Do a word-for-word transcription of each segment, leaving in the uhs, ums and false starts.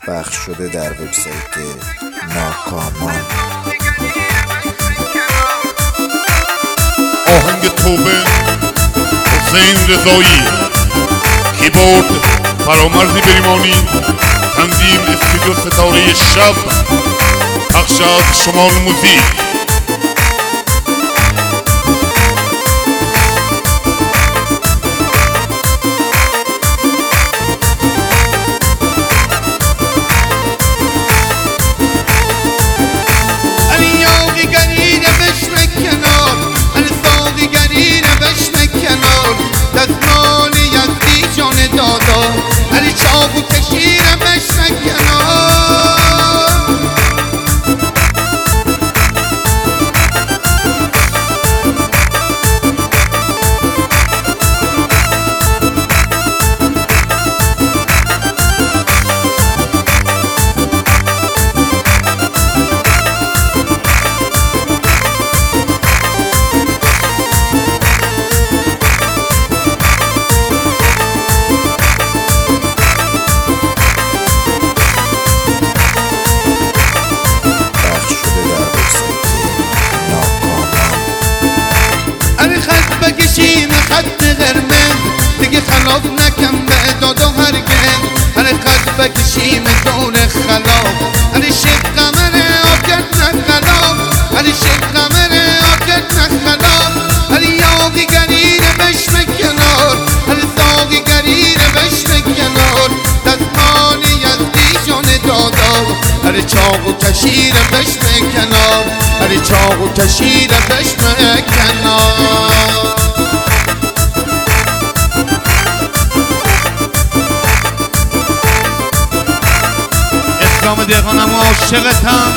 پخش شده در وبسایت ناکامان. آهنگ توبه حسین رضایی، کیبورد فرامرز بریمانی، تنظیم استودیو ستاره شب، پخش از شمال موزیک. بکشیم خط قرمز دیگه خلاف نکن به دادا هرگز. هر خط بکشیم دور خلاف، هر شیخ قمر آب کرد نه خلاف، هر شیخ قمر آب کرد نه خلاف. هر یاقی گرینه بشم کنار، هر ساقی گرینه بشم کنار. دستمال یزدی جان دادا، هر چاق و کشیر بشم کنار، هر چاق و کشیر بشم کنار. اسلام دهقانم و عاشقتم.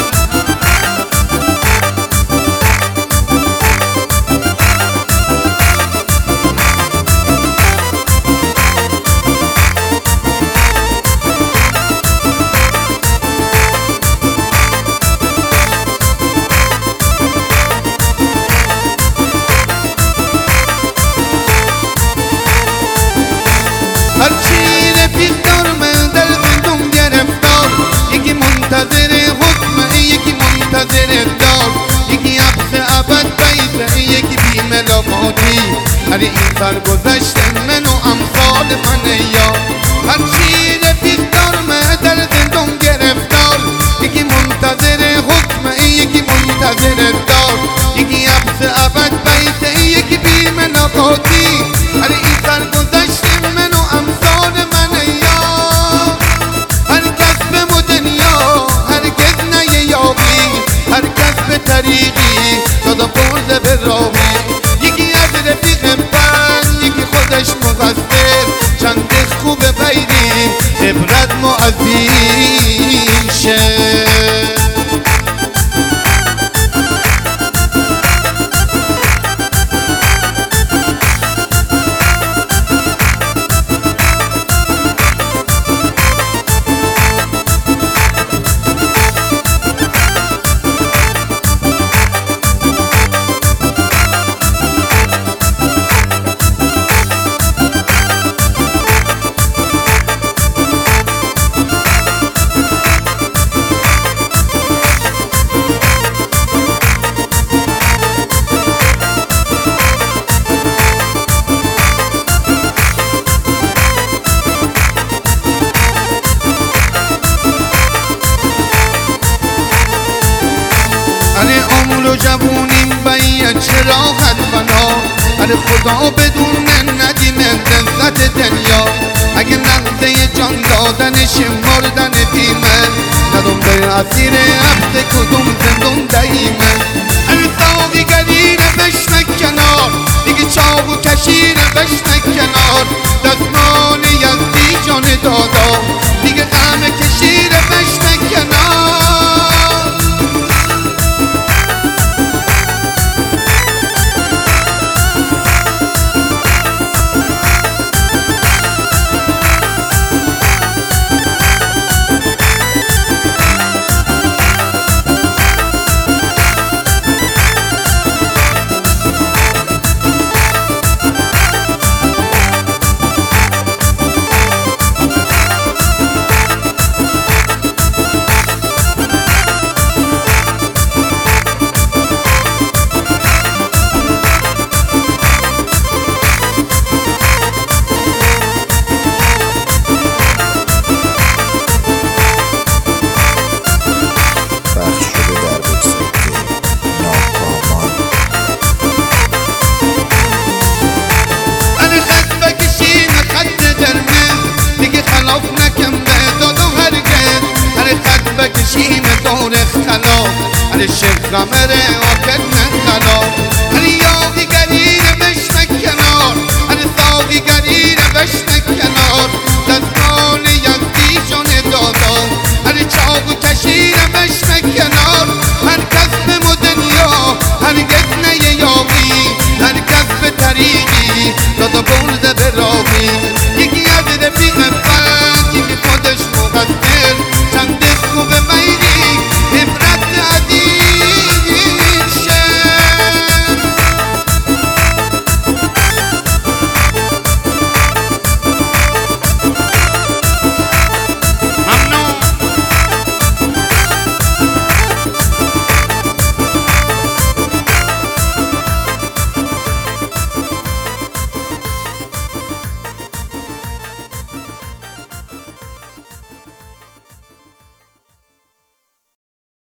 هرچی رفیق دارم در زندون گرفتار، یکی منتظر حکم یکی منتظر دار، یکی حبس ابد بیته یکی بی ملاقاتی. هر این سرگذشت من و امثال من یا هرچی رفیق دارم در زندون گرفتار، یکی منتظر حکم یکی منتظر دار، یکی حبس ابد بیته یکی بی ملاقاتی. هر این سرگذشت من و امثال من یا هر کس به مدنیا هرگز نیابی، هر کس به طریقی دادا برده به راهی. یکی از رفیق بند یکی خودش مقصر، چند خوب بیریم عبرت ما از این شه. عمر و جوونیم باید چه راحت بنا، هر خدا بدون ندیم لذت دنیا. اگه نقضه جان دادنش مردن بیمه، ندم به اسیر عبد کدوم زندون دهیمه. هر ساقی گرینه بشنه کنار، دیگه چاق و کشیره بشنه کنار. دستمان یزدی جان دادا، دیگه غم کشیره بشنه کنار. خلاف نکن به داد و هرگز هر خط بکشیم دور خلاف هر شیخ غمره آکد نخلاف هر یاقی گریر بشنه کنار هر ساقی گریر بشنه